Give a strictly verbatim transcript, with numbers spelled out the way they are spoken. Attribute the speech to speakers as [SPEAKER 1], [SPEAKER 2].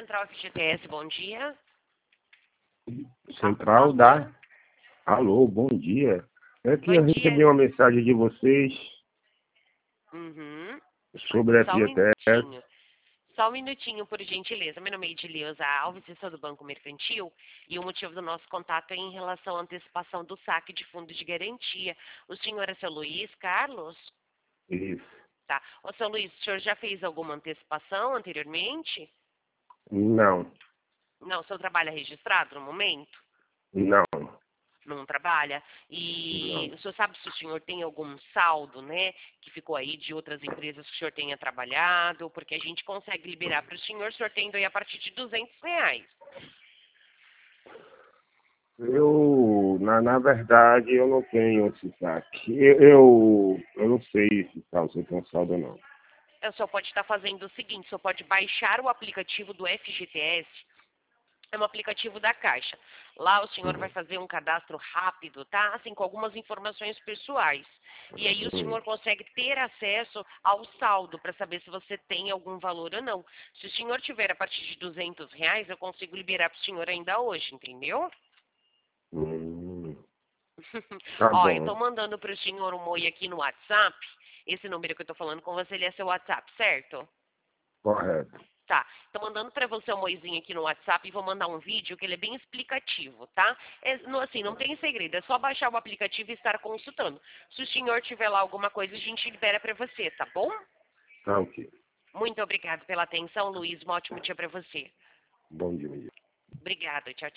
[SPEAKER 1] Central F G T S, bom dia.
[SPEAKER 2] Central
[SPEAKER 1] Alô?
[SPEAKER 2] da... Alô, bom dia. É que
[SPEAKER 1] Bom
[SPEAKER 2] eu
[SPEAKER 1] dia.
[SPEAKER 2] recebi uma mensagem de vocês
[SPEAKER 1] Uhum.
[SPEAKER 2] sobre a
[SPEAKER 1] Só um
[SPEAKER 2] F G T S.
[SPEAKER 1] minutinho. Só um minutinho, por gentileza. Meu nome é Edileuza Alves, eu sou do Banco Mercantil e o motivo do nosso contato é em relação à antecipação do saque de fundo de garantia. O senhor é seu Luiz Carlos?
[SPEAKER 2] Isso.
[SPEAKER 1] Tá. Ô, seu Luiz, o senhor já fez alguma antecipação anteriormente?
[SPEAKER 2] Não,
[SPEAKER 1] Não, o senhor trabalha registrado no momento?
[SPEAKER 2] não,
[SPEAKER 1] Não trabalha? E
[SPEAKER 2] não.
[SPEAKER 1] o senhor sabe se o senhor tem algum saldo, né, que ficou aí de outras empresas que o senhor tenha trabalhado? Porque a gente consegue liberar para o senhor, o senhor tendo aí a partir de duzentos reais.
[SPEAKER 2] Eu, na, na verdade, eu não tenho esse saque. Eu, eu, eu não sei se saldo, se eu tenho saldo ou não.
[SPEAKER 1] O senhor pode estar fazendo o seguinte, o senhor pode baixar o aplicativo do F G T S, é um aplicativo da Caixa. Lá o senhor vai fazer um cadastro rápido, tá? Assim, com algumas informações pessoais. E aí o
[SPEAKER 2] Hum.
[SPEAKER 1] senhor consegue ter acesso ao saldo para saber se você tem algum valor ou não. Se o senhor tiver a partir de duzentos reais, eu consigo liberar para o senhor ainda hoje, entendeu?
[SPEAKER 2] Hum. Tá
[SPEAKER 1] Ó, eu tô
[SPEAKER 2] bom,
[SPEAKER 1] mandando para o senhor um oi aqui no WhatsApp. Esse número que eu tô falando com você, ele é seu WhatsApp, certo?
[SPEAKER 2] correto.
[SPEAKER 1] Tá, tô mandando pra você um moizinho aqui no WhatsApp e vou mandar um vídeo que ele é bem explicativo, tá? É, não, assim, não tem segredo, é só baixar o aplicativo e estar consultando. Se o senhor tiver lá alguma coisa, a gente libera pra você, tá bom?
[SPEAKER 2] Tá ok.
[SPEAKER 1] Muito obrigada pela atenção, Luiz. Um ótimo dia pra você.
[SPEAKER 2] Bom dia.
[SPEAKER 1] Obrigada, tchau, tchau.